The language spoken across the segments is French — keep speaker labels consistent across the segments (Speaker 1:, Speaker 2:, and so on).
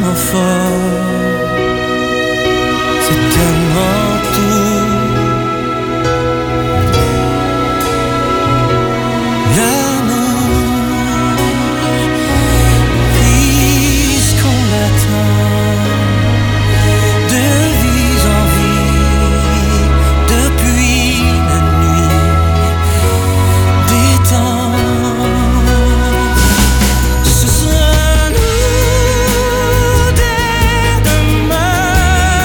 Speaker 1: tellement fort, c'est tellement tout. L'amour, puisqu'on l'attend de vie en vie depuis la nuit des temps. Ce sera nous dès demain,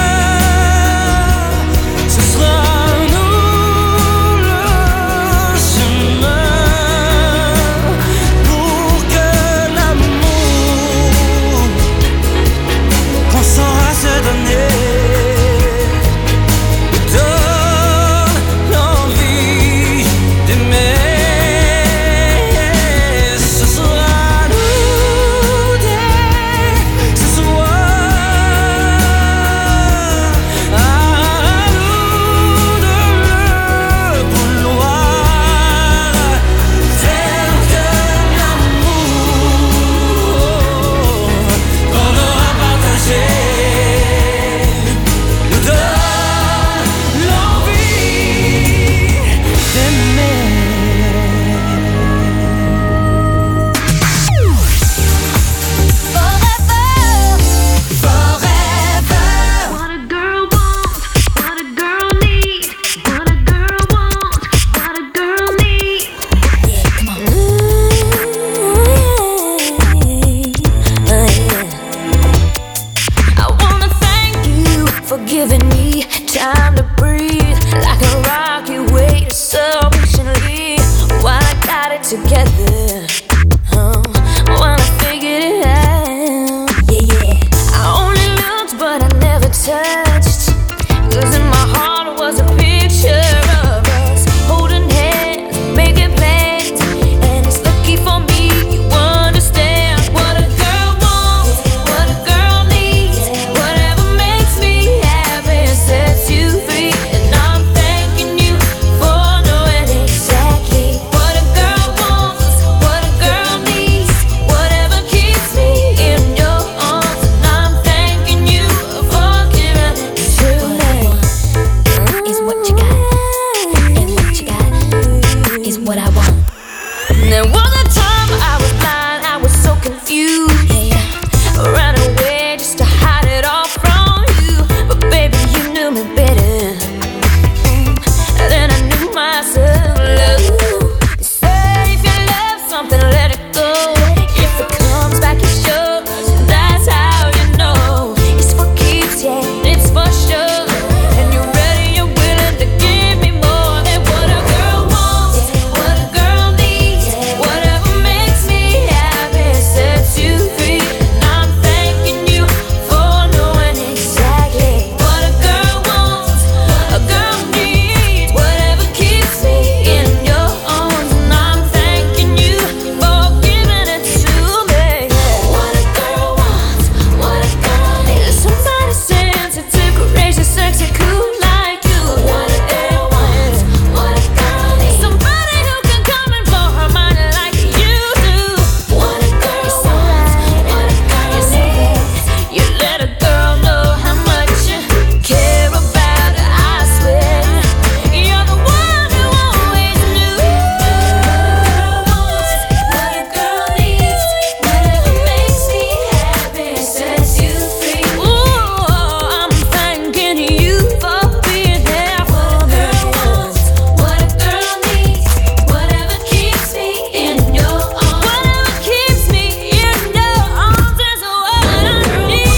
Speaker 1: ce sera nous le chemin pour que l'amour qu'on saura se donner nous donne l'envie d'aimer. Ce sera nous dès ce soir, à nous de le vouloir, faire que l'amour qu'on aura partagé nous donne l'envie d'aimer.
Speaker 2: What a girl wants, what a girl needs, what a girl wants, what a girl needs.
Speaker 3: I wanna thank you for giving me time to breathe, like a rock you waited so patiently while I got it together. While I figured it out, I only looked but I never touched, 'cause in my heart was a picture of us holding hands, making plans, and it's lucky for me you understand what a girl wants, what a girl needs, whatever makes me happy sets you free, and I'm thanking you for knowing exactly what a girl wants, what a girl needs, whatever keeps me in your arms, and I'm thanking you for giving it to me. Is what you got, and what you got is what I want. There was a time I was blind, I was so confused, ran away just to hide it all from you, but baby you knew me better than I knew myself. Love, they say if you love something, let it go. If it comes back, it's yours. That's how you know it's what keeps you. It's for sure. And you're ready, you're willing to give me more than what a girl wants, what a girl needs, whatever makes me happy sets you free. And I'm thanking you for knowing exactly what a girl wants, a girl needs, whatever keeps me in your arms. And I'm thanking you for giving it to me. What a girl wants, what a girl needs. Somebody sensitive, courageous, sexy, cool like you. What a girl wants, what a girl needs. Somebody who can come and blow her mind like you do. What a girl wants, what a girl needs. You let a girl know how much you care about her, I swear. You're the one who always knew. What a girl needs, whatever makes me happy sets you free. Ooh, I'm thanking you for being there for me. What a girl needs, whatever keeps me in your arms. Whatever keeps me in your arms is what I need.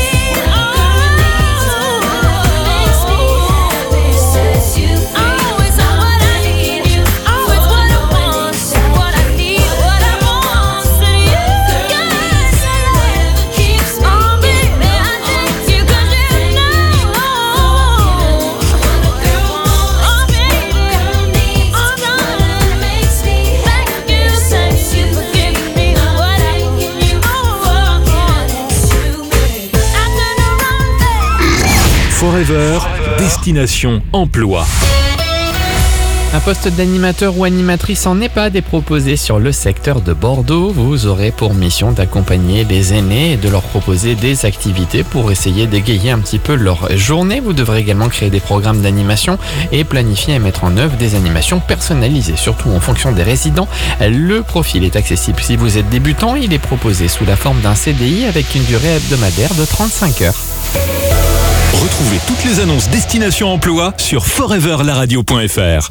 Speaker 3: Makes me happy sets you free. Always on what I need, always what I want, what I need, what I want. And you, yes, whatever keeps me in your arms. I thank you 'cause you know what a girl wants, oh baby, needs, whatever makes me happy. Thank you for giving me what I need, for giving it to me. I turn around there.
Speaker 4: Forever, destination emploi. Un poste d'animateur ou animatrice en EHPAD est proposé sur le secteur de Bordeaux. Vous aurez pour mission d'accompagner les aînés et de leur proposer des activités pour essayer d'égayer un petit peu leur journée. Vous devrez également créer des programmes d'animation et planifier et mettre en œuvre des animations personnalisées, surtout en fonction des résidents. Le profil est accessible si vous êtes débutant. Il est proposé sous la forme d'un CDI avec une durée hebdomadaire de 35 heures.
Speaker 5: Retrouvez toutes les annonces Destination Emploi sur foreverlaradio.fr.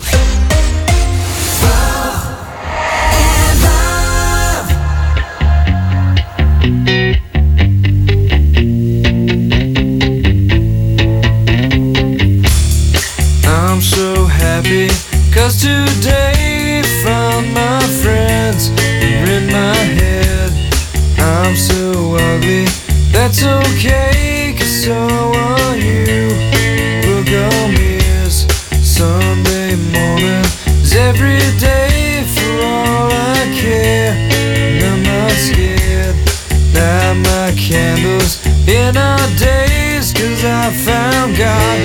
Speaker 1: I'm so happy, 'cause today found my friends are in my head. I'm so ugly, that's okay, 'cause so are you. Look on me, it's Sunday morning, it's every day for all I care. And I'm not scared, light my candles in our days, 'cause I found God.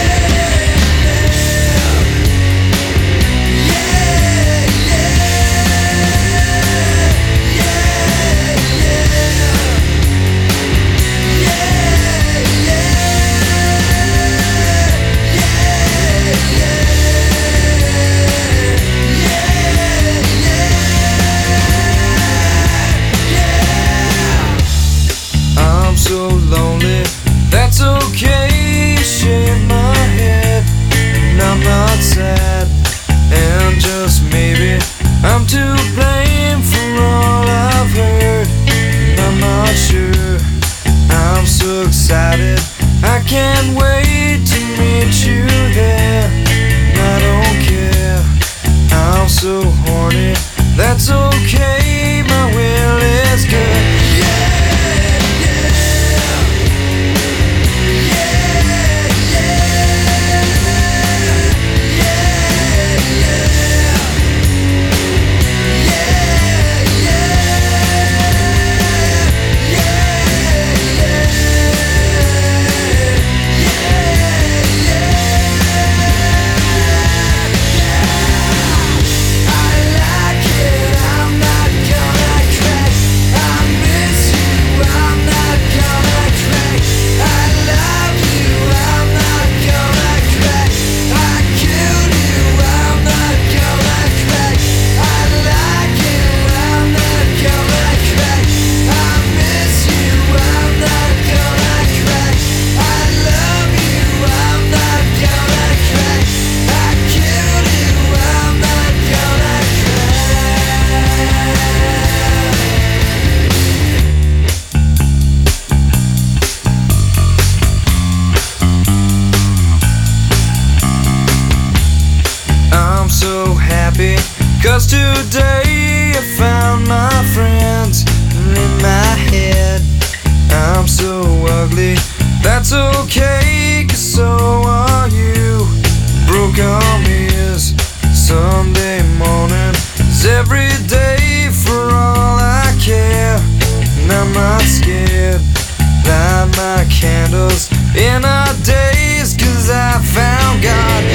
Speaker 1: So lonely, that's okay, shake my head, and I'm not sad, and just maybe I'm to blame for all I've heard, and I'm not sure, I'm so excited, I can't wait to meet you there, and I don't care, I'm so horny, that's okay, my will is good. Cause today I found my friends in my head. I'm so ugly, that's okay, 'cause so are you. Broke on me is Sunday morning, is every day for all I care. And I'm not scared, light my candles in our days, 'cause I found God.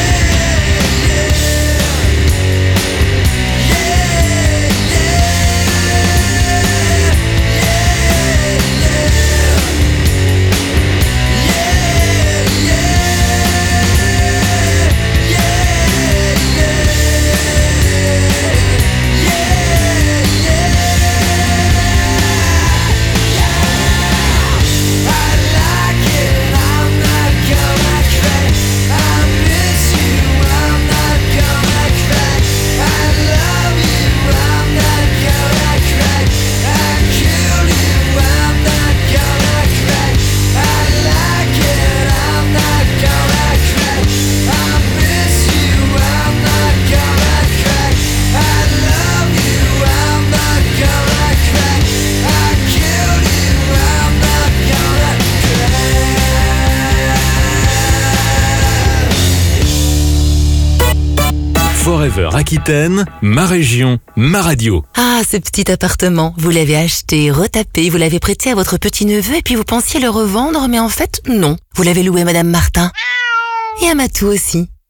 Speaker 5: Forever Aquitaine, ma région, ma radio.
Speaker 6: Ah, ce petit appartement, vous l'avez acheté, retapé, vous l'avez prêté à votre petit-neveu et puis vous pensiez le revendre, mais en fait, non. Vous l'avez loué à Madame Martin. Et à Matou aussi.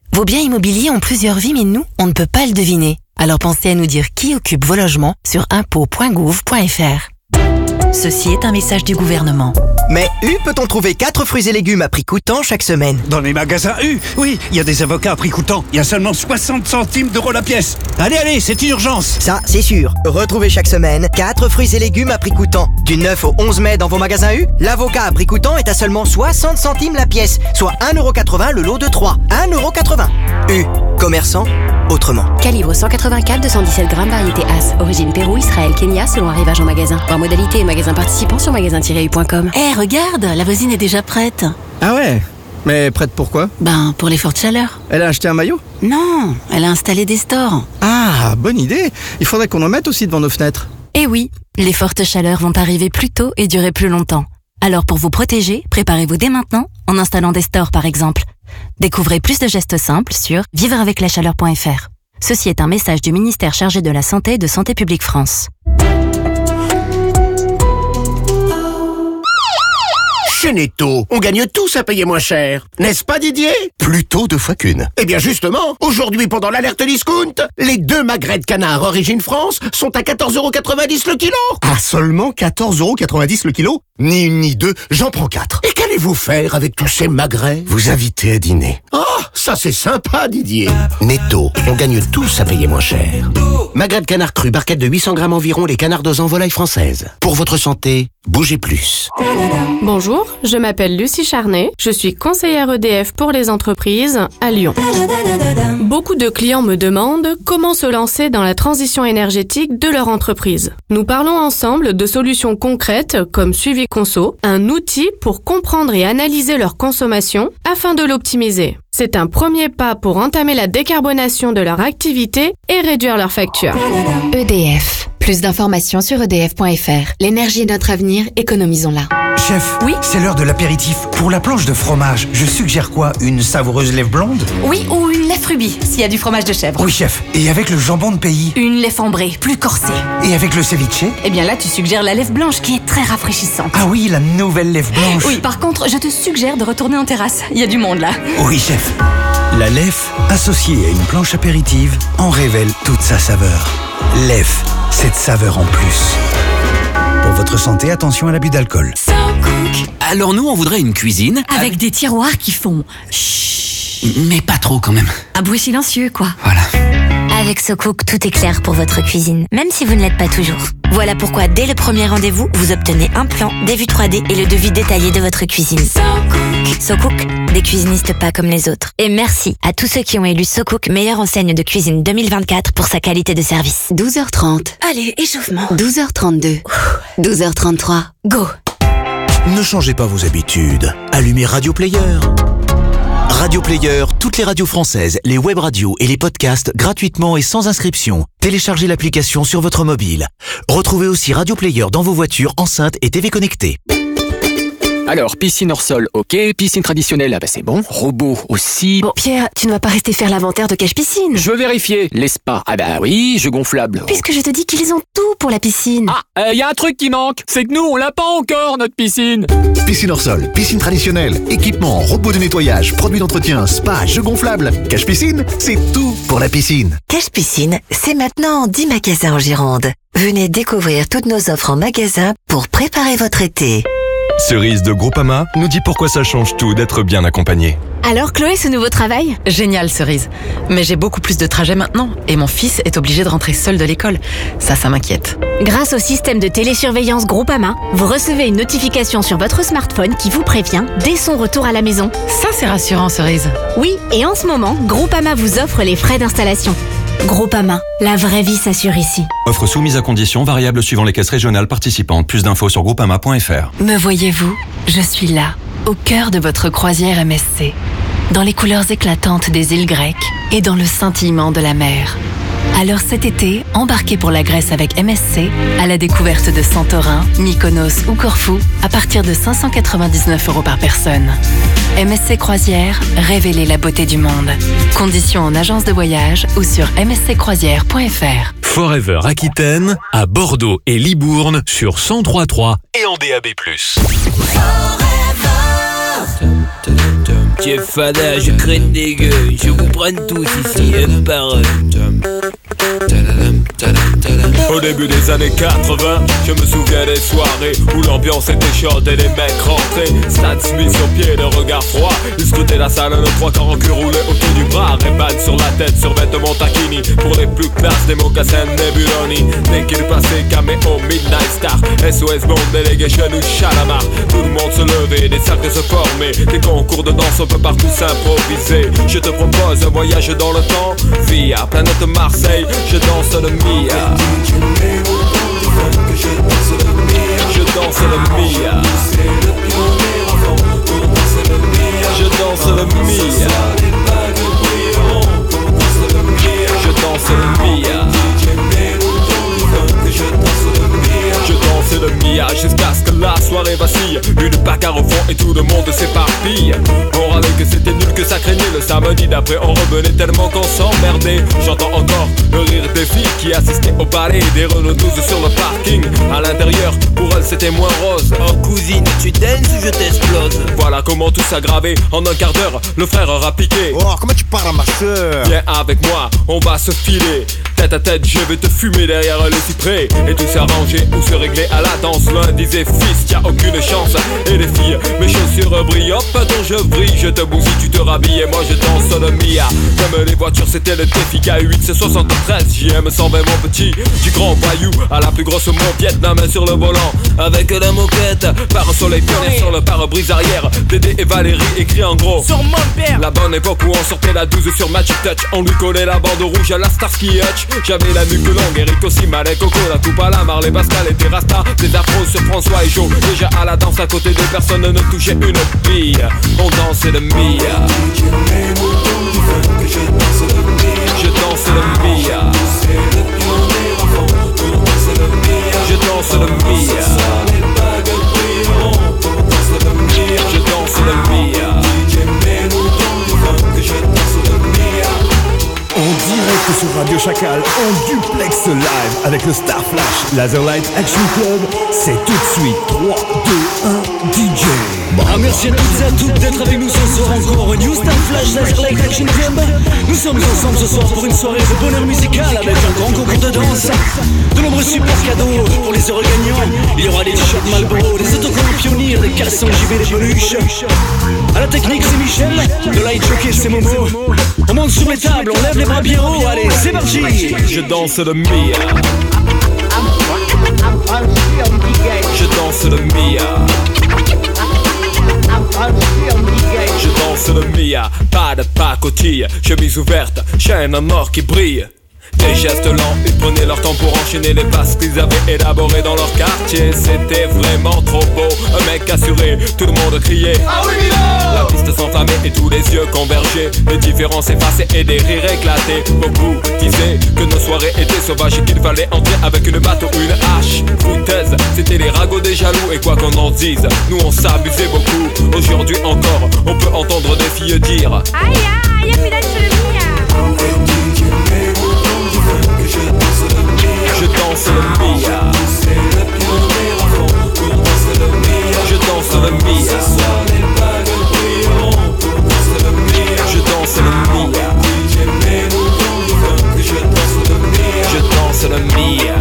Speaker 6: Vos biens immobiliers ont plusieurs vies, mais nous, on ne peut pas le deviner. Alors pensez à nous dire qui occupe vos logements sur impôts.gouv.fr. Ceci est un message du gouvernement.
Speaker 7: Mais U peut-on trouver 4 fruits et légumes à prix coûtant chaque semaine?
Speaker 8: Dans les magasins U, oui, il y a des avocats à prix coûtant. Il y a seulement 60 centimes d'euros la pièce. Allez, c'est une urgence.
Speaker 7: Ça, c'est sûr. Retrouvez chaque semaine 4 fruits et légumes à prix coûtant. Du 9 au 11 mai dans vos magasins U, l'avocat à prix coûtant est à seulement 60 centimes la pièce, soit 1,80€ le lot de 3. 1,80€. U. Commerçant autrement.
Speaker 9: Calibre 184, 217 grammes, variété As. Origine Pérou, Israël, Kenya, selon arrivage en magasin. Voir modalité et magasin participant sur magasin-u.com.
Speaker 6: Regarde, la voisine est déjà prête.
Speaker 10: Ah ouais? Mais prête pourquoi?
Speaker 6: Pour les fortes chaleurs.
Speaker 10: Elle a acheté un maillot?
Speaker 6: Non, elle a installé des stores.
Speaker 10: Ah, bonne idée. Il faudrait qu'on en mette aussi devant nos fenêtres.
Speaker 9: Eh oui, les fortes chaleurs vont arriver plus tôt et durer plus longtemps. Alors pour vous protéger, préparez-vous dès maintenant en installant des stores par exemple. Découvrez plus de gestes simples sur vivreaveclachaleur.fr. Ceci est un message du ministère chargé de la Santé et de Santé publique France.
Speaker 11: Chez Netto, on gagne tous à payer moins cher. N'est-ce pas, Didier?
Speaker 12: Plutôt 2 fois qu'une.
Speaker 11: Eh bien justement, aujourd'hui pendant l'alerte discount, les 2 magrets de canard Origine France sont à 14,90€ le kilo.
Speaker 12: Ah, seulement 14,90€ le kilo? Ni une ni deux, j'en prends 4.
Speaker 11: Et qu'allez-vous faire avec tous ces magrets?
Speaker 12: Vous invitez à dîner.
Speaker 11: Oh, ça c'est sympa, Didier.
Speaker 12: Netto, on gagne tous à payer moins cher. Magret de canard cru, barquette de 800 grammes environ, les canards en volaille française. Pour votre santé, bougez plus.
Speaker 13: Bonjour, je m'appelle Lucie Charnet, je suis conseillère EDF pour les entreprises à Lyon. Beaucoup de clients me demandent comment se lancer dans la transition énergétique de leur entreprise. Nous parlons ensemble de solutions concrètes comme Suivi Conso, un outil pour comprendre et analyser leur consommation afin de l'optimiser. C'est un premier pas pour entamer la décarbonation de leur activité et réduire leurs factures.
Speaker 9: EDF. Plus d'informations sur edf.fr. L'énergie est notre avenir, économisons-la.
Speaker 8: Chef,
Speaker 9: Oui?
Speaker 8: c'est l'heure de l'apéritif. Pour la planche de fromage, je suggère quoi? Une savoureuse lèvre blonde?
Speaker 9: Oui, ou une lèvre rubis, s'il y a du fromage de chèvre.
Speaker 8: Oui, chef. Et avec le jambon de pays?
Speaker 9: Une lèvre ambrée, plus corsée.
Speaker 8: Et avec le ceviche?
Speaker 9: Eh bien là, tu suggères la lèvre blanche qui est très rafraîchissante.
Speaker 8: Ah oui, la nouvelle lèvre blanche.
Speaker 9: Oui, par contre, je te suggère de retourner en terrasse. Il y a du monde là.
Speaker 8: Oui, chef. La Lef, associée à une planche apéritive, en révèle toute sa saveur. Lef, cette saveur en plus. Pour votre santé, attention à l'abus d'alcool.
Speaker 14: Alors nous, on voudrait une cuisine
Speaker 9: Avec des tiroirs qui font chut.
Speaker 14: mais pas trop quand même.
Speaker 9: Un bruit silencieux, quoi.
Speaker 14: Voilà.
Speaker 3: Avec SoCook, tout est clair pour votre cuisine, même si vous ne l'êtes pas toujours. Voilà pourquoi, dès le premier rendez-vous, vous obtenez un plan, des vues 3D et le devis détaillé de votre cuisine. SoCook, des cuisinistes pas comme les autres. Et merci à tous ceux qui ont élu SoCook meilleure enseigne de cuisine 2024 pour sa qualité de service.
Speaker 9: 12h30.
Speaker 3: Allez, échauffement.
Speaker 9: 12h32. 12h33. Go.
Speaker 15: Ne changez pas vos habitudes. Allumez Radio Player. Radio Player, toutes les radios françaises, les web radios et les podcasts gratuitement et sans inscription. Téléchargez l'application sur votre mobile. Retrouvez aussi Radio Player dans vos voitures, enceintes et TV connectées.
Speaker 14: Alors, piscine hors sol, ok. Piscine traditionnelle, ah bah c'est bon. Robot aussi.
Speaker 9: Bon, Pierre, tu ne vas pas rester faire l'inventaire de cache-piscine.
Speaker 14: Je veux vérifier. Les spas, ah bah oui. Jeux gonflables.
Speaker 9: Puisque je te dis qu'ils ont tout pour la piscine.
Speaker 14: Ah, y a un truc qui manque. C'est que nous, on l'a pas encore, notre piscine.
Speaker 16: Piscine hors sol, piscine traditionnelle, équipement, robot de nettoyage, produits d'entretien, spa, jeux gonflables. Cache-piscine, c'est tout pour la piscine.
Speaker 6: Cache-piscine, c'est maintenant en 10 magasins en Gironde. Venez découvrir toutes nos offres en magasin pour préparer votre été.
Speaker 5: Cerise de Groupama nous dit pourquoi ça change tout d'être bien accompagné.
Speaker 9: Alors Chloé, ce nouveau travail?
Speaker 6: Génial, Cerise. Mais j'ai beaucoup plus de trajets maintenant et mon fils est obligé de rentrer seul de l'école. Ça m'inquiète.
Speaker 9: Grâce au système de télésurveillance Groupama, vous recevez une notification sur votre smartphone qui vous prévient dès son retour à la maison.
Speaker 6: Ça, c'est rassurant, Cerise.
Speaker 9: Oui, et en ce moment, Groupama vous offre les frais d'installation. Groupama, la vraie vie s'assure ici.
Speaker 5: Offre soumise à conditions variables suivant les caisses régionales participantes. Plus d'infos sur groupama.fr.
Speaker 6: Me voyez-vous? Je suis là, au cœur de votre croisière MSC, dans les couleurs éclatantes des îles grecques et dans le scintillement de la mer. Alors cet été, embarquez pour la Grèce avec MSC à la découverte de Santorin, Mykonos ou Corfou à partir de 599 € par personne. MSC Croisière, révélez la beauté du monde. Conditions en agence de voyage ou sur msccroisière.fr.
Speaker 5: Forever Aquitaine, à Bordeaux et Libourne sur 103.3 et en DAB+.
Speaker 17: Tu es fada, je craigne des gueules. Je vous prends tous ici, un par un.
Speaker 18: Au début des années 80, je me souviens des soirées où l'ambiance était chaude et les mecs rentraient. Stan Smith sur pied, le regard froid. Ils scrutaient la salle, nos trois corps en cul roulés autour du bras. Ray-Ban sur la tête, sur vêtements taquini. Pour les plus classes, des mocassins Nebuloni. Dès qu'il passait, caméo, Midnight Star, SOS Bond, Delegation ou Chalamar. Tout le monde se levait, des cercles se formaient. Des concours de danse, on peut partout s'improviser. Je te propose un voyage dans le temps via planète Marseille, je danse le Mia. Je danse le Mia. Je danse le Mia. Je danse le Mia. Je danse le Mia jusqu'à ce que la soirée vacille. Une bagarre au fond et tout le monde s'éparpille. On râlait que c'était nul, que ça craignait. Le samedi d'après on revenait tellement qu'on s'emmerdait. J'entends encore le rire des filles qui assistaient au ballet des Renault 12 sur le parking. À l'intérieur, pour elles c'était moins rose.
Speaker 17: Oh cousine, tu danses ou je t'explose?
Speaker 18: Voilà comment tout s'aggravait. En un quart d'heure, le frère aura piqué.
Speaker 19: Oh, comment tu parles à ma soeur?
Speaker 18: Viens avec moi, on va se filer. Tête à tête, je vais te fumer derrière le cyprès. Et tout s'arranger ou se régler à la danse. L'un disait fils, t'as aucune chance. Et les filles, mes chaussures brillent. Hop, dont je brille, je te bousille, tu te rhabilles. Et moi je danse le Mia. Comme les voitures, c'était le défi K8, c'est 73. JM 120 mon petit. Du grand voyou à la plus grosse moquette. La main sur le volant, avec la moquette. Par soleil pionnier sur le pare-brise arrière. Dédé et Valérie écrit en gros
Speaker 17: sur mon père.
Speaker 18: La bonne époque où on sortait la 12 sur Magic Touch. On lui collait la bande rouge à la Starsky Hutch. J'avais la nuque longue, Eric aussi, Malek, Coco, la coupe à la Marley, Pascal et Terrasta. Des afros sur François et Joe. Déjà à la danse à côté de personne ne touchait une bille. On dansait le Mia. Je danse le Mia. Je danse le Mia. Je danse le Mia.
Speaker 20: En direct sur Radio Chacal, en duplex live avec le Star Flash Laserlight Action Club, c'est tout de suite 3, 2, 1, DJ.
Speaker 21: Merci à toutes et à toutes d'être avec nous ce soir encore au New Star Flash Laserlight Action Club. Nous sommes ensemble ce soir pour une soirée de bonheur musical avec un grand concours de danse, de nombreux super cadeaux pour les heureux gagnants. Il y aura des t-shirts Marlboro, des autocollants Pionnier, des caleçons JB, des peluches. À la technique c'est Michel, de light jockey c'est Momo. On monte sur les tables, on lève les bras bien haut, allez c'est parti.
Speaker 18: Je danse le Mia. Je danse le Mia. Je danse le Mia, pas de pacotille, chemise ouverte, chaîne en or qui brille. Des gestes lents, ils prenaient leur temps pour enchaîner les passes qu'ils avaient élaborées dans leur quartier. C'était vraiment trop beau, un mec assuré, tout le monde criait ah oui Milo. La piste s'enflammait et tous les yeux convergeaient. Les différences effacées et des rires éclatés. Beaucoup disaient que nos soirées étaient sauvages et qu'il fallait entrer avec une batte ou une hache. Foutaise, c'était les ragots des jaloux et quoi qu'on en dise, nous on s'abusait beaucoup. Aujourd'hui encore, on peut entendre des filles dire aïe aïe, mi danse le Mia. Je danse le Mia. Je danse le Mia. Je danse le Mia. Je danse le Mia.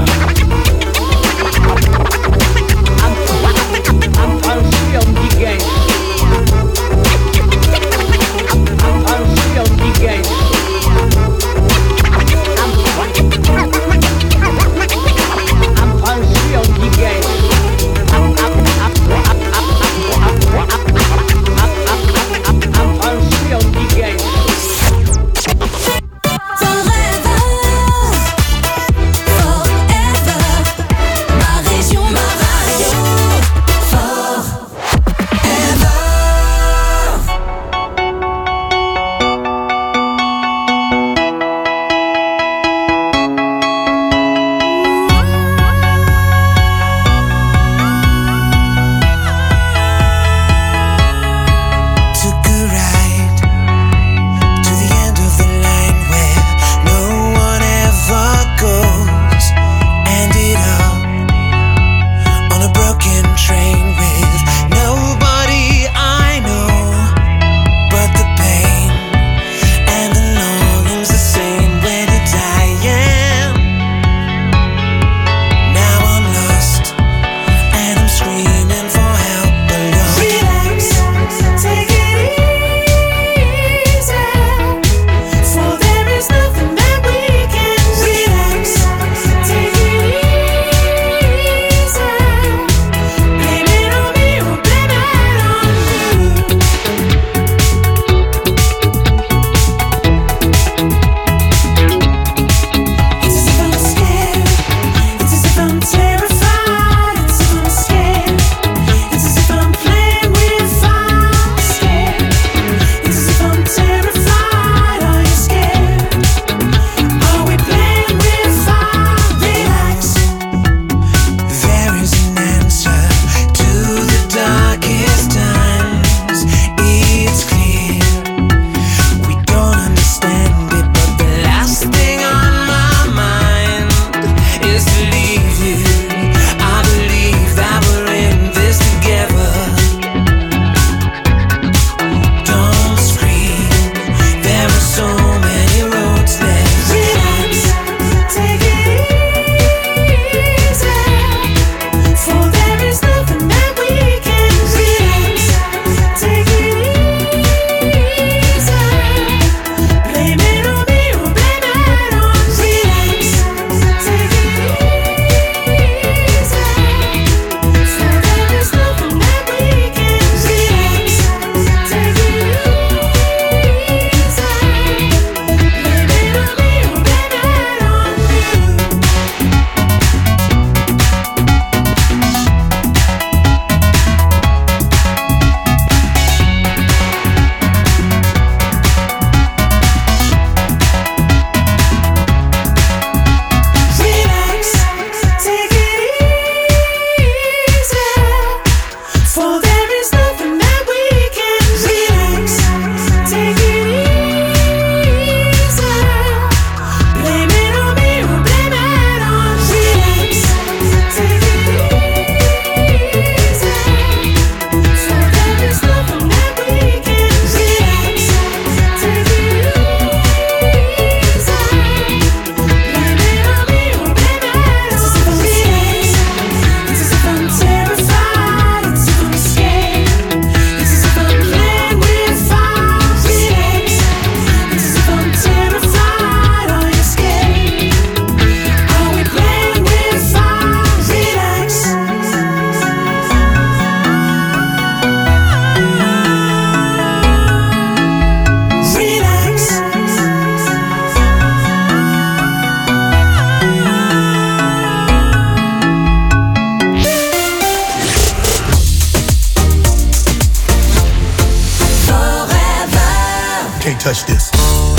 Speaker 2: touch this.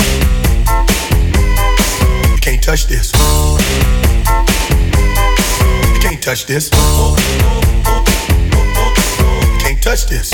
Speaker 2: You can't touch this. You can't touch this. You can't touch this.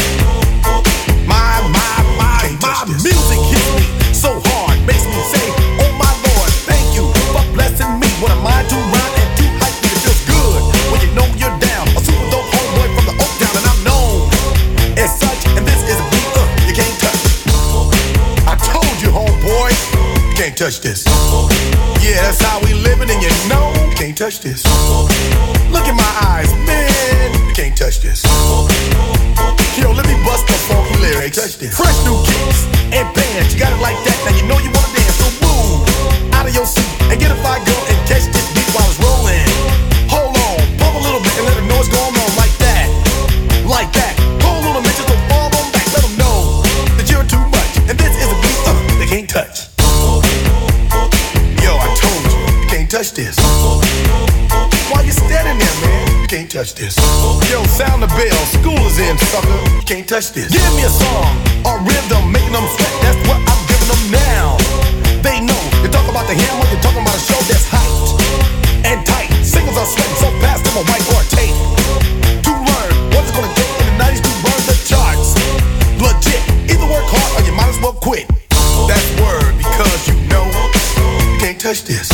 Speaker 2: My music hits me so hard, makes me say, oh my Lord, thank you for blessing me. What am I to rhyme and to hype me? It feels good when you know you're down. A super dope homeboy from the Oak Town, and I'm known as such. And this is a beat you can't touch. I told you, homeboy, you can't touch this. Yeah, that's how we living, and you know you can't touch this. Look in my eyes, man, you can't touch this. Yo, let me bust the funky lyrics. Fresh new kicks and bands, you got it like that. Now you know you wanna dance, so move out of your seat and get a fire girl and catch this beat while it's rolling. Hold on, pump a little bit and let them know what's going on like that, like that. Pull a little bit, just don't fall on back. Let them know that you're too much, and this is a beat they can't touch. Yo, I told you, you can't touch this. Why you standing there, man? You can't touch this. Yo, sound the bell, school is in, sucker. You can't touch this. Give me a song, a rhythm, making them sweat. That's what I'm giving them now. They know, you're talking about the hammer, you're talking about a show that's hyped and tight. Singles are sweating so fast, them a white or tape. To learn what it's gonna take in the 90s to burn the charts. Legit, either work hard or you might as well quit. That's word, because you know you can't touch this.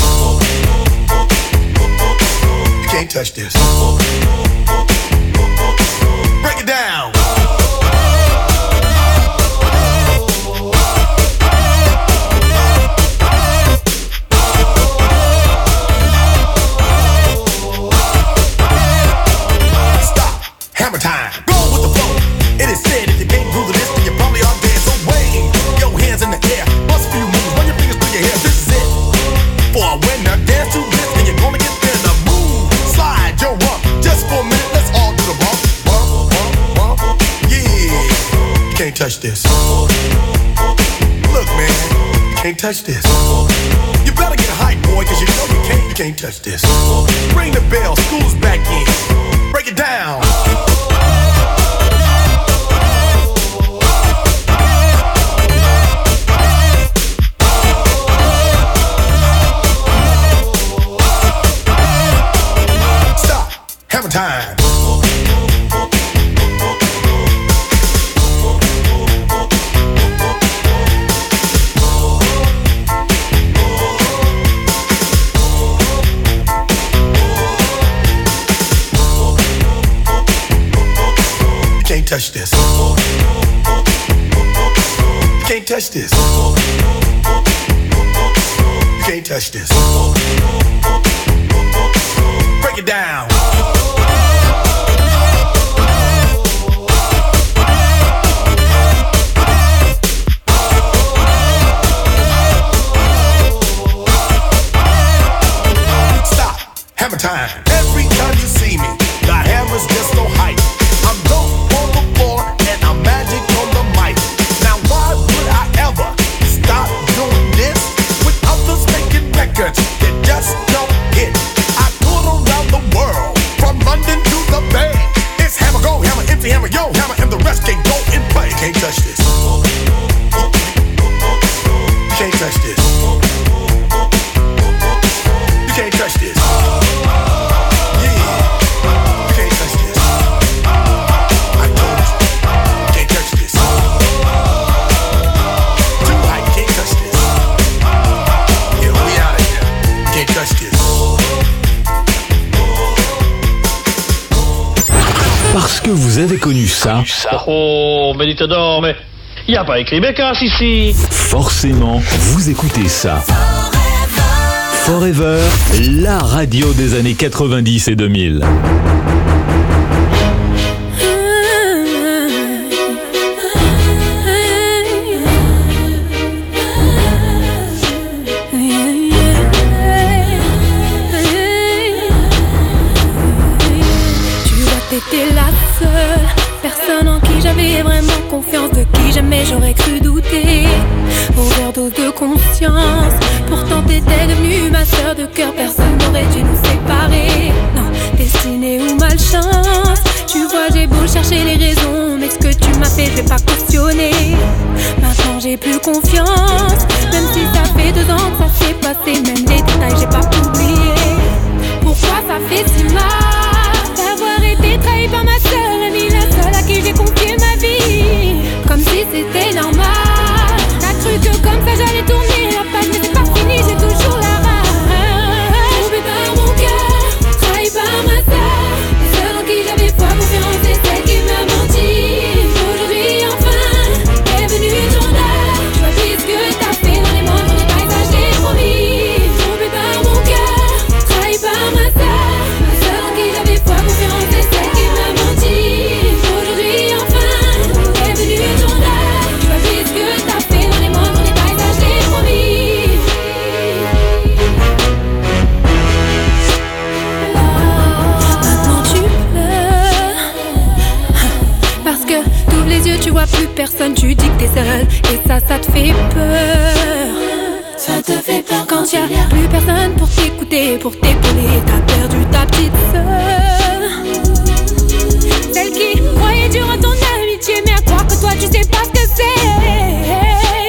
Speaker 2: You can't touch this. Break it down. Stop. Hammer time. Go with the flow. It is said if you can't groove to this, then you probably are dead. So wave your hands in the air. Bust a few moves. Run your fingers through your hair. This is it. For a winner, dance to this, and you're gonna get there. The move, slide your rump. Just for a minute, let's all do the bump, bump, bump, bump. Yeah, you can't touch this. Look, man, you can't touch this. You better get hype, boy, cause you know you can't touch this. Ring the bell, school's back in. Break it down. Hammer time. You can't touch this. You can't touch this. You can't touch this. Break it down. Hammer time. Every time you see me, the hammer's just so hype. I'm dope on the floor and I'm magic on the mic. Now why would I ever stop doing this with others making records that just don't hit? I tour around the world, from London to the Bay. It's hammer go, hammer empty, hammer yo, hammer, and the rest can go and play. You can't touch this. You can't touch this. You can't touch this.
Speaker 22: Parce que vous avez connu ça.
Speaker 23: Oh, mais dis-toi donc, mais il n'y a pas écrit Bécasse ici.
Speaker 22: Forcément, vous écoutez ça. Forever, la radio des années 90 et 2000.
Speaker 24: T'étais la seule personne en qui j'avais vraiment confiance, de qui jamais j'aurais cru douter. Overdose de conscience, pourtant t'étais devenue ma sœur de cœur. Personne n'aurait dû nous séparer, non, destinée ou malchance. Tu vois, j'ai beau chercher les raisons, mais ce que tu m'as fait je vais pas cautionner. Maintenant j'ai plus confiance, même si ça fait 2 ans que ça s'est passé. Même les détails j'ai pas oublié. Pourquoi ça fait si mal d'avoir été trahi par ma seule amie, la seule à qui j'ai confié ma vie, comme si c'était normal. T'as cru que comme ça j'allais tourner la page, mais c'est pas fini, j'ai toujours la rage. Trompé par mon cœur, trahi par ma sœur, la seule en qui j'avais foi, confiance, c'est celle qui m'a menti. Aujourd'hui enfin est venu ton heure, je vois plus ce que t'as fait dans les moindres détails, ça j'ai promis. Trompé par mon cœur, trahi par ma sœur, la seule en qui j'avais foi, confiance, c'est celle qui m'a menti. Aujourd'hui enfin est venu ton heure, je vois plus ce que t'as fait dans les moindres détails, ça j'ai promis. Maintenant tu pleures parce que t'ouvres les yeux, tu vois plus personne, tu dis que t'es seule et ça te fait peur. Ça te fait peur quand y'a plus personne pour t'écouter, pour t'épauler. T'as perdu ta petite sœur, celle qui croyait dur en ton amitié, mais à croire que toi tu sais pas ce que c'est.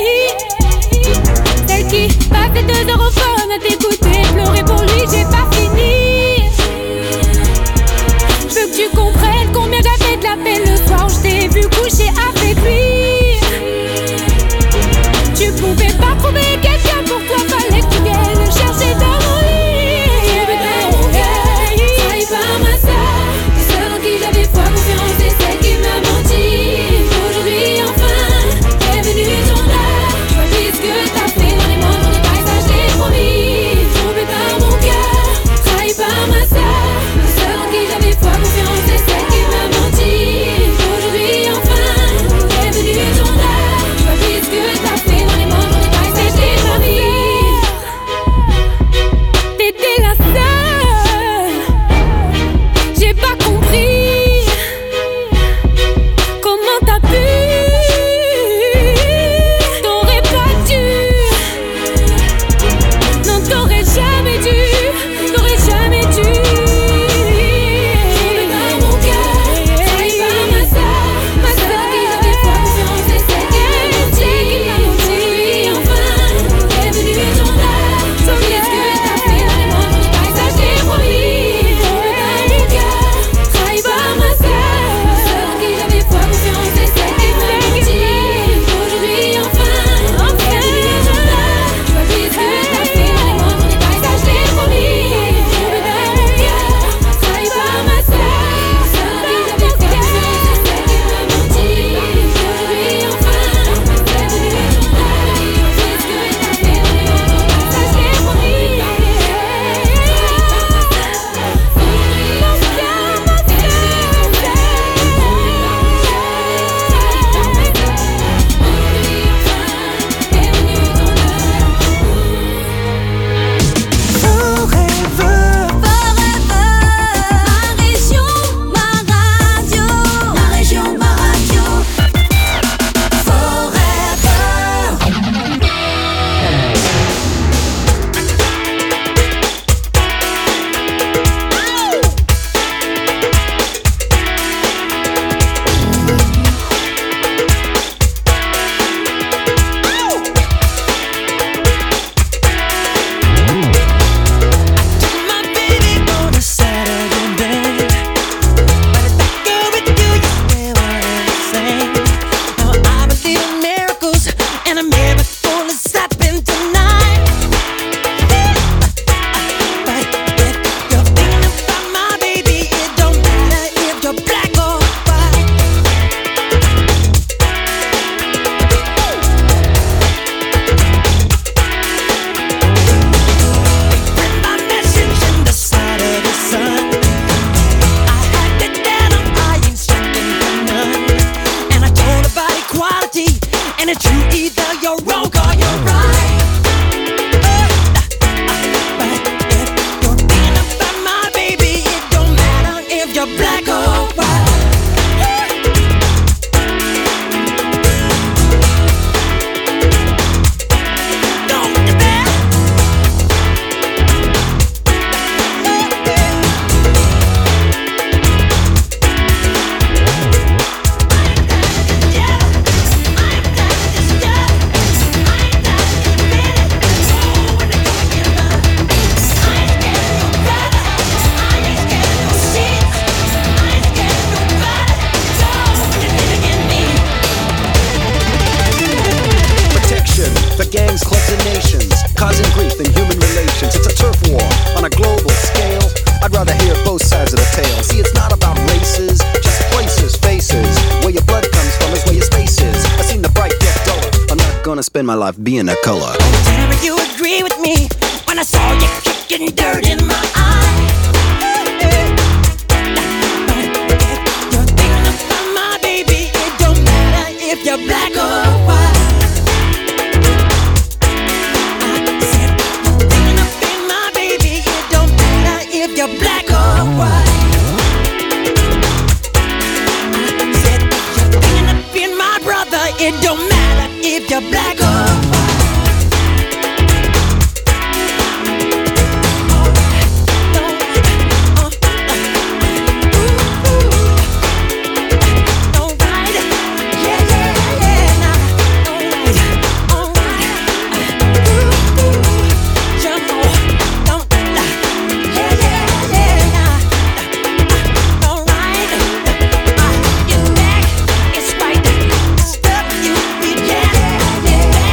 Speaker 24: Celle qui passait 2 heures au phone à t'écouter, pleurer pour lui, j'ai pas fini. Je veux que tu comprennes combien j'avais de la peine le soir où je t'ai vu coucher avec lui. Tu pouvais pas trouver quelqu'un pour toi, fallait que tu viennes le chercher dans mon lit. Trompé par mon cœur, trahi par ma sœur, la seule en qui j'avais foi, confiance, c'est celle qui m'a menti. Aujourd'hui enfin
Speaker 1: my life being a color.
Speaker 4: Tell me you agree with me when I saw you kicking dirt in my eye. You're thinking about my baby. It don't matter if you're black or white. I said you're thinking about my baby. It don't matter if you're black or white. I said you're thinking about my brother. It don't matter if you're black or white.
Speaker 3: Yeah.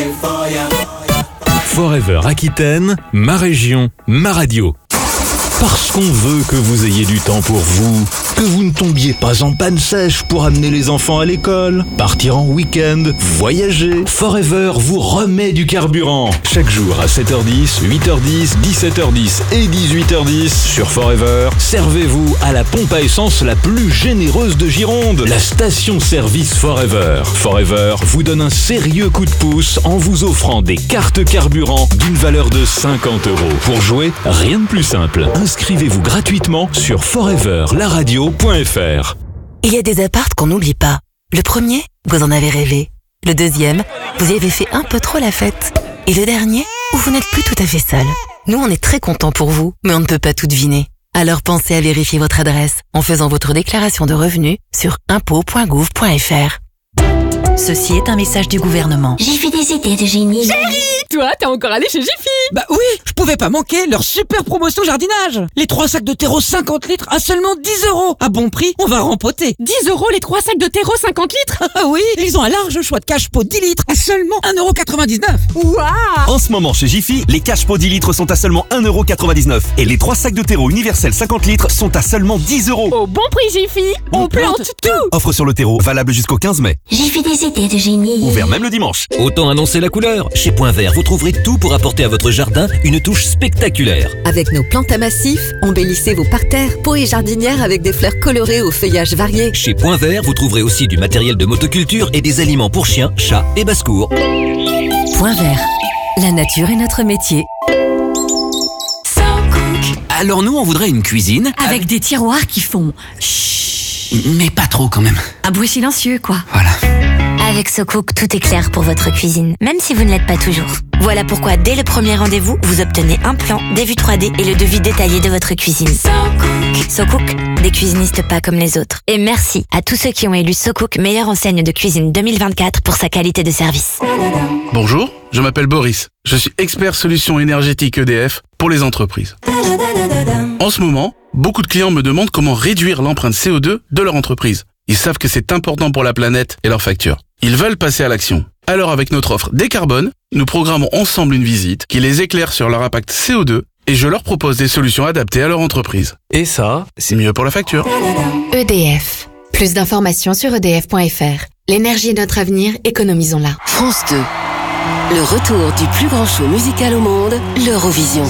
Speaker 22: Forever Aquitaine, ma région, ma radio. Parce qu'on veut que vous ayez du temps pour vous, que vous ne tombiez pas en panne sèche pour amener les enfants à l'école, partir en week-end, voyager. Forever vous remet du carburant. Chaque jour à 7h10, 8h10, 17h10 et 18h10 sur Forever, servez-vous à la pompe à essence la plus généreuse de Gironde, la station-service Forever. Forever vous donne un sérieux coup de pouce en vous offrant des cartes carburant d'une valeur de 50 €. Pour jouer, rien de plus simple. Inscrivez-vous gratuitement sur foreverlaradio.fr.
Speaker 9: Il y a des apparts qu'on n'oublie pas. Le premier, vous en avez rêvé. Le deuxième, vous y avez fait un peu trop la fête. Et le dernier, où vous n'êtes plus tout à fait seul. Nous, on est très contents pour vous, mais on ne peut pas tout deviner. Alors pensez à vérifier votre adresse en faisant votre déclaration de revenus sur impôts.gouv.fr. Ceci est un message du gouvernement.
Speaker 1: J'ai fait des idées de génie.
Speaker 7: Chérie, toi, t'es encore allé chez Jiffy?
Speaker 21: Bah oui, je pouvais pas manquer leur super promotion jardinage. Les 3 sacs de terreau 50 litres à seulement 10 €. À bon prix, on va rempoter.
Speaker 7: 10 € les 3 sacs de terreau 50 litres?
Speaker 21: Ah oui, ils ont un large choix de cache-pot 10 litres à seulement 1,99 €.
Speaker 7: Waouh!
Speaker 10: En ce moment chez Jiffy, les cache-pots 10 litres sont à seulement 1,99 € et les 3 sacs de terreau universel 50 litres sont à seulement 10 €.
Speaker 7: Au bon prix Jiffy, on plante tout.
Speaker 10: Offre sur le terreau, valable jusqu'au 15 mai.
Speaker 1: J'ai fait des idées de génie.
Speaker 10: Ouvert même le dimanche.
Speaker 11: Autant annoncer la couleur. Chez Point Vert, vous trouverez tout pour apporter à votre jardin une touche spectaculaire.
Speaker 25: Avec nos plantes à massif, embellissez vos parterres, pots et jardinières avec des fleurs colorées au feuillage varié.
Speaker 11: Chez Point Vert, vous trouverez aussi du matériel de motoculture et des aliments pour chiens, chats et basse-cour.
Speaker 25: Point Vert. La nature est notre métier.
Speaker 11: Alors nous, on voudrait une cuisine
Speaker 25: Avec des tiroirs qui font
Speaker 11: mais pas trop quand même.
Speaker 25: un bruit silencieux, quoi.
Speaker 11: Voilà.
Speaker 1: Avec SoCook, tout est clair pour votre cuisine, même si vous ne l'êtes pas toujours. Voilà pourquoi, dès le premier rendez-vous, vous obtenez un plan, des vues 3D et le devis détaillé de votre cuisine. SoCook, des cuisinistes pas comme les autres. Et merci à tous ceux qui ont élu SoCook meilleure enseigne de cuisine 2024 pour sa qualité de service.
Speaker 26: Bonjour, je m'appelle Boris. Je suis expert solutions énergétiques EDF pour les entreprises. En ce moment, beaucoup de clients me demandent comment réduire l'empreinte CO2 de leur entreprise. Ils savent que c'est important pour la planète et leurs factures. Ils veulent passer à l'action. Alors avec notre offre Décarbone, nous programmons ensemble une visite qui les éclaire sur leur impact CO2 et je leur propose des solutions adaptées à leur entreprise. Et ça, c'est mieux pour la facture.
Speaker 27: EDF. Plus d'informations sur edf.fr. L'énergie est notre avenir, économisons-la.
Speaker 28: France 2. Le retour du plus grand show musical au monde, l'Eurovision.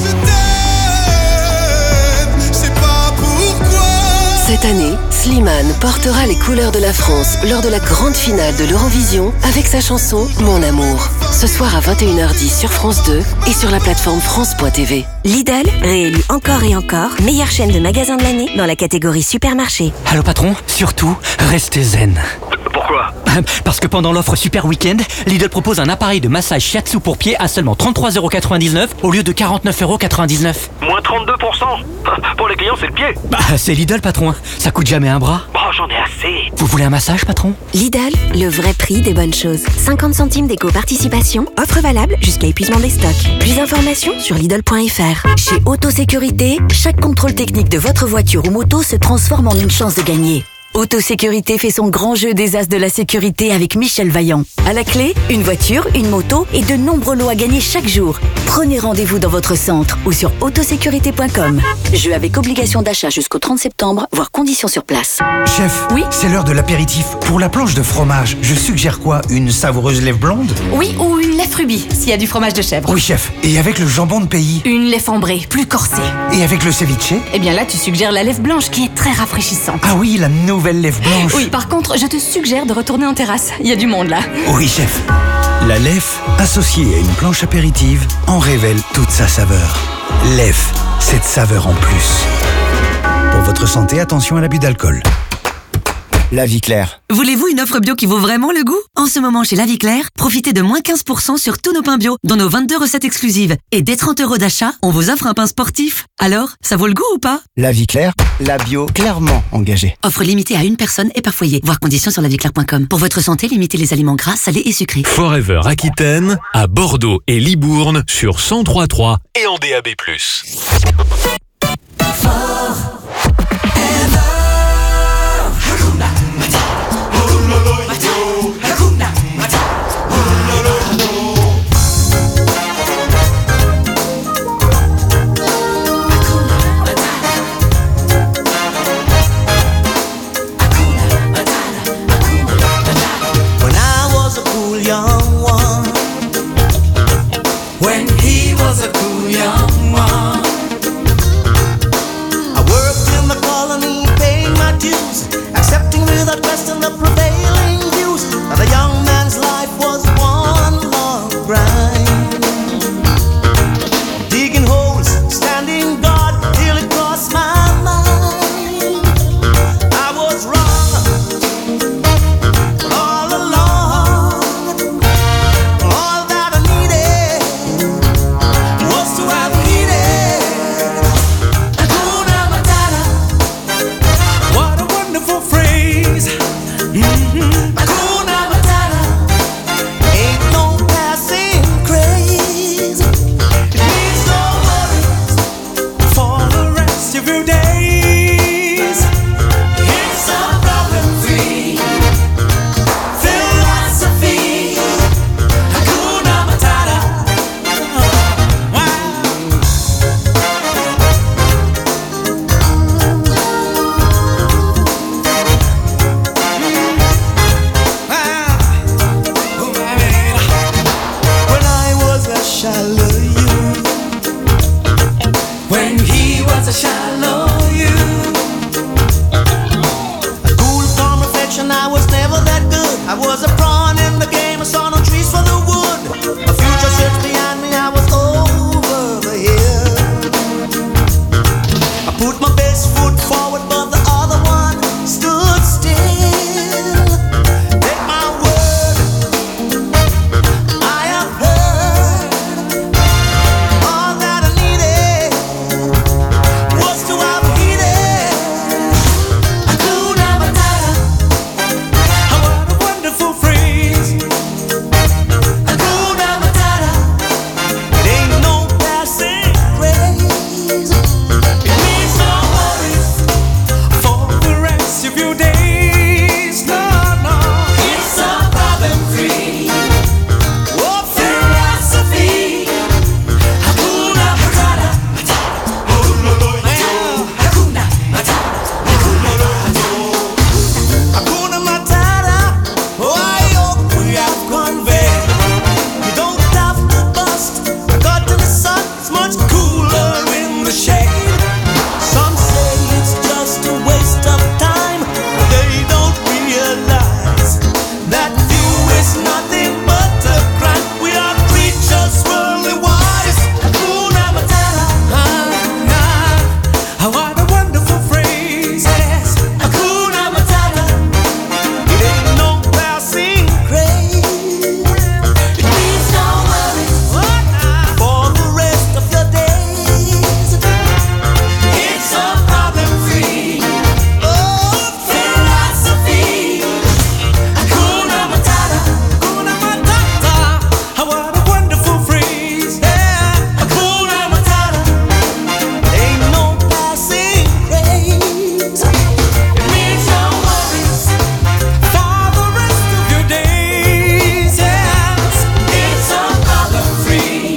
Speaker 28: Cette année, Slimane portera les couleurs de la France lors de la grande finale de l'Eurovision avec sa chanson « Mon amour ». Ce soir à 21h10 sur France 2 et sur la plateforme France.tv.
Speaker 1: Lidl, réélu encore et encore, meilleure chaîne de magasins de l'année dans la catégorie supermarché.
Speaker 29: Allô patron, surtout, restez zen.
Speaker 23: Pourquoi?
Speaker 29: Parce que pendant l'offre Super Weekend, Lidl propose un appareil de massage shiatsu pour pied à seulement 33,99 € au lieu de 49,99 €.
Speaker 23: Moins 32%. Pour les clients, c'est le pied.
Speaker 29: Bah, c'est Lidl patron, ça coûte jamais un bras.
Speaker 23: Oh, j'en ai assez.
Speaker 29: Vous voulez un massage patron?
Speaker 1: Lidl, le vrai prix des bonnes choses. 50 centimes d'éco-participation, offre valable jusqu'à épuisement des stocks. Plus d'informations sur Lidl.fr. Chez Autosécurité, chaque contrôle technique de votre voiture ou moto se transforme en une chance de gagner. Autosécurité fait son grand jeu des as de la sécurité avec Michel Vaillant. À la clé, une voiture, une moto et de nombreux lots à gagner chaque jour. Prenez rendez-vous dans votre centre ou sur autosécurité.com. Jeu avec obligation d'achat jusqu'au 30 septembre, voire conditions sur place.
Speaker 8: Chef, oui, c'est l'heure de l'apéritif. Pour la planche de fromage, je suggère quoi? Une savoureuse lèvre blonde?
Speaker 25: Oui, ou une lèvre rubis, s'il y a du fromage de chèvre.
Speaker 8: Oui, chef. Et avec le jambon de pays?
Speaker 25: Une lèvre ambrée, plus corsée.
Speaker 8: Et avec le ceviche?
Speaker 25: Eh bien là, tu suggères la lèvre blanche qui est très rafraîchissante.
Speaker 8: Ah oui, la nouvelle lèvre blanche.
Speaker 25: Oui, par contre, je te suggère de retourner en terrasse. Il y a du monde là.
Speaker 8: Oui, chef. La Lef, associée à une planche apéritive, en révèle toute sa saveur. Lef, cette saveur en plus. Pour votre santé, attention à l'abus d'alcool.
Speaker 30: La Vie Claire.
Speaker 25: Voulez-vous une offre bio qui vaut vraiment le goût? En ce moment, chez La Vie Claire, profitez de moins 15% sur tous nos pains bio, dont nos 22 recettes exclusives. Et dès 30 € d'achat, on vous offre un pain sportif. Alors, ça vaut le goût ou pas?
Speaker 30: La Vie Claire, la bio clairement engagée.
Speaker 25: Offre limitée à une personne et par foyer. Voir conditions sur laviclaire.com. Pour votre santé, limitez les aliments gras, salés et sucrés.
Speaker 22: Forever Aquitaine, à Bordeaux et Libourne sur 103.3 et en DAB+.
Speaker 4: when he was a cool young one. I worked in the colony, paying my dues, accepting without question the prevailing views that a young man's life was one long grind. Digging holes, standing guard till it crossed my mind. I was wrong, but all along, all that I needed was to have needed Hakuna Matata. What a wonderful phrase. Hakuna Matata ain't no passing craze. It means no worries for the rest of your days. It's a problem-free philosophy. Hakuna Matata. When I was a shallow youth, when he was a shallow youth, a cool, calm reflection, I was never that good. I was a pawn in the game, I saw no trees for the wood. My future sits behind me, I was over the hill. I put my best foot forward, but the other one stood still. Take my word, I have heard all that I needed was to have needed Hakuna Matata. What a wonderful phrase. Hakuna Matata. It ain't no passing craze. It means no worries for the rest of your days. No, no. It's a problem-free philosophy. Hakuna Matata. Hakuna Matata. Hakuna Matata. Oh, I hope we have conveyed. You don't have to bust. I got to the sun, it's much cooler in the shade. Some say it's just a waste of time. They don't realize that view is nothing but a crime. We are creatures worldly wise. Hakuna Matata. What a wonderful phrase. Yes. Hakuna Matata. It ain't no passing craze. It means no worries for the rest of your days. It's a problem-free philosophy. Hakuna Matata. Hakuna Matata. What a wonderful phrase. Yeah. Hakuna Matata. Ain't no passing craze. It means no worries for the rest of your days. Yes. It's a problem-free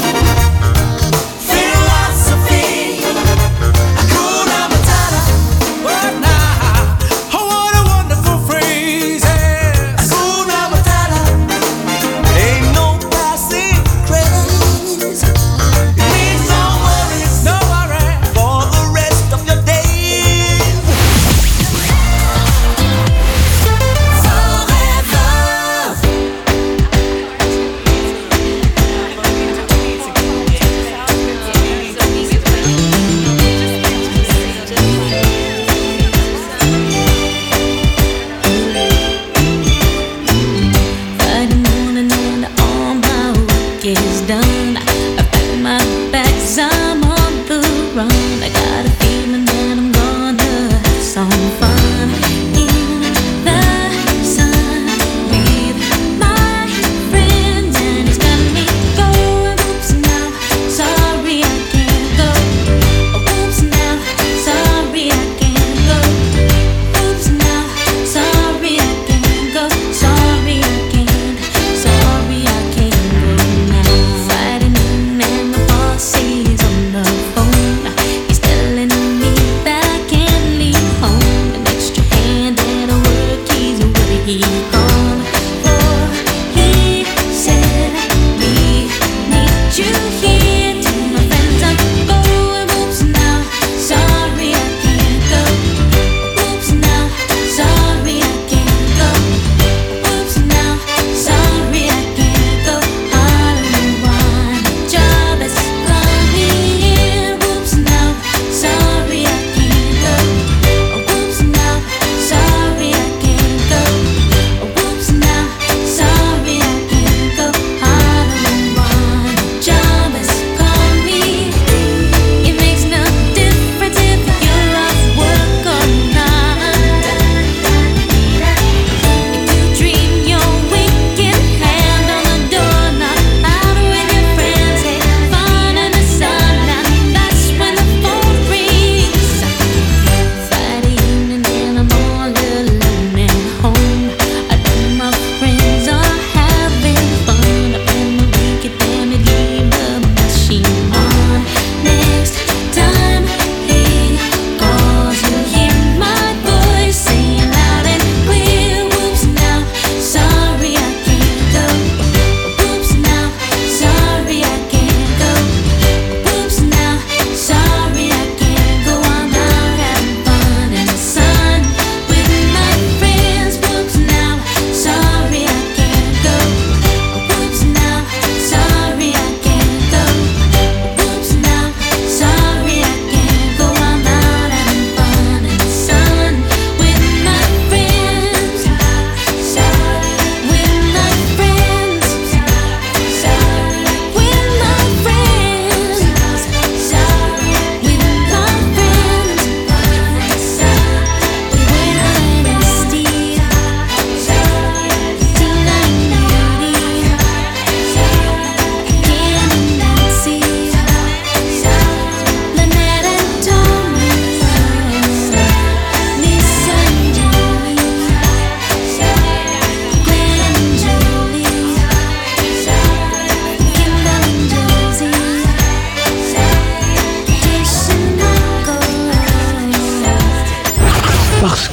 Speaker 4: philosophy. Hakuna Matata. What a wonderful phrase. Yes. Hakuna Matata. Ain't no passing craze. It means no worries, no worry for the rest of your days.
Speaker 3: Friday morning and all my work is done. I pack my bags, I'm on the run. I got a feeling that I'm gonna have some fun in the sun with my friends, and it's got me going. Oops, now, sorry I can't go. Oops, now, sorry I can't go. Oops, now, sorry I can't go. Sorry I can't. Sorry I can't go now. Friday noon and my boss is on the phone. He's telling me that I can't leave home. And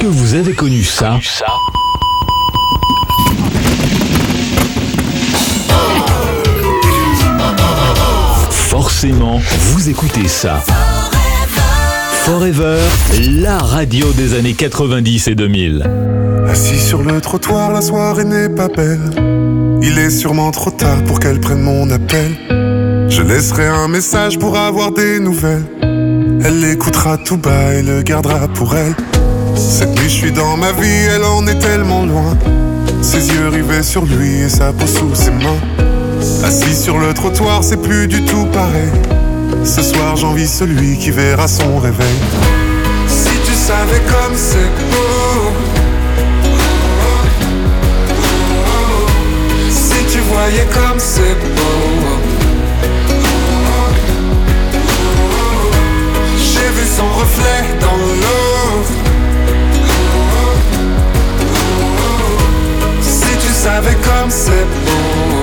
Speaker 22: que vous avez connu ça? Forcément, vous écoutez ça. Forever, la radio des années 90 et 2000.
Speaker 5: Assis sur le trottoir, la soirée n'est pas belle. Il est sûrement trop tard pour qu'elle prenne mon appel. Je laisserai un message pour avoir des nouvelles. Elle l'écoutera tout bas et le gardera pour elle. Cette nuit je suis dans ma vie, elle en est tellement loin. Ses yeux rivés sur lui et sa peau sous ses mains. Assis sur le trottoir, c'est plus du tout pareil. Ce soir j'envie celui qui verra son réveil. Si tu savais comme c'est beau, si tu voyais comme c'est beau. J'ai vu son reflet dans l'eau. Si tu savais comme c'est beau.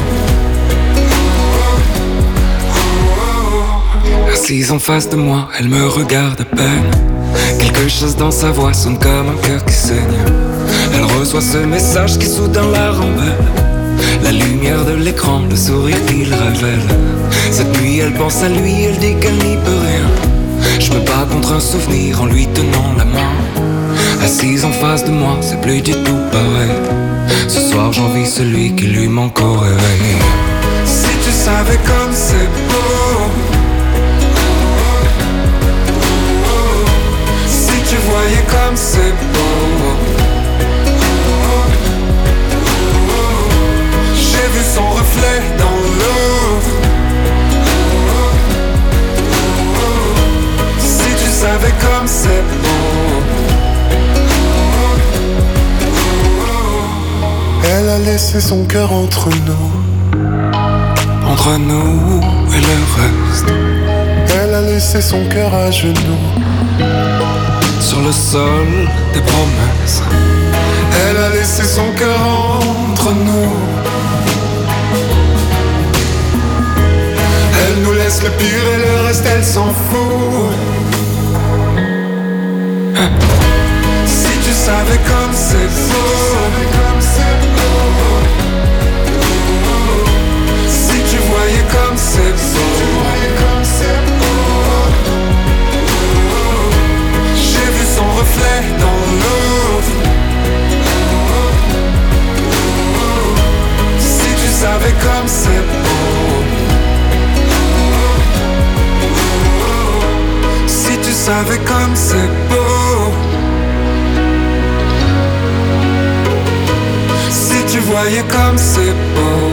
Speaker 5: Assise en face de moi, elle me regarde à peine. Quelque chose dans sa voix sonne comme un cœur qui saigne. Elle reçoit ce message qui soudain la rend belle. La lumière de l'écran, le sourire qu'il révèle. Cette nuit elle pense à lui, elle dit qu'elle n'y peut rien. Je me bats contre un souvenir en lui tenant la main. Assise en face de moi, c'est plus du tout pareil. Ce soir j'envie celui qui lui manque au réveil. Si tu savais comme c'est beau, si tu voyais comme c'est beau. J'ai vu son reflet dans l'eau. Si tu savais comme c'est beau. Elle a laissé son cœur entre nous et le reste. Elle a laissé son cœur à genoux sur le sol des promesses. Elle a laissé son cœur entre nous. Elle nous laisse le pire et le reste elle s'en fout. Si tu savais comme c'est beau. Si tu voyais comme c'est beau. J'ai vu son reflet dans l'eau. Si tu savais comme c'est beau. Si tu savais comme c'est beau. Si tu voyais comme c'est beau.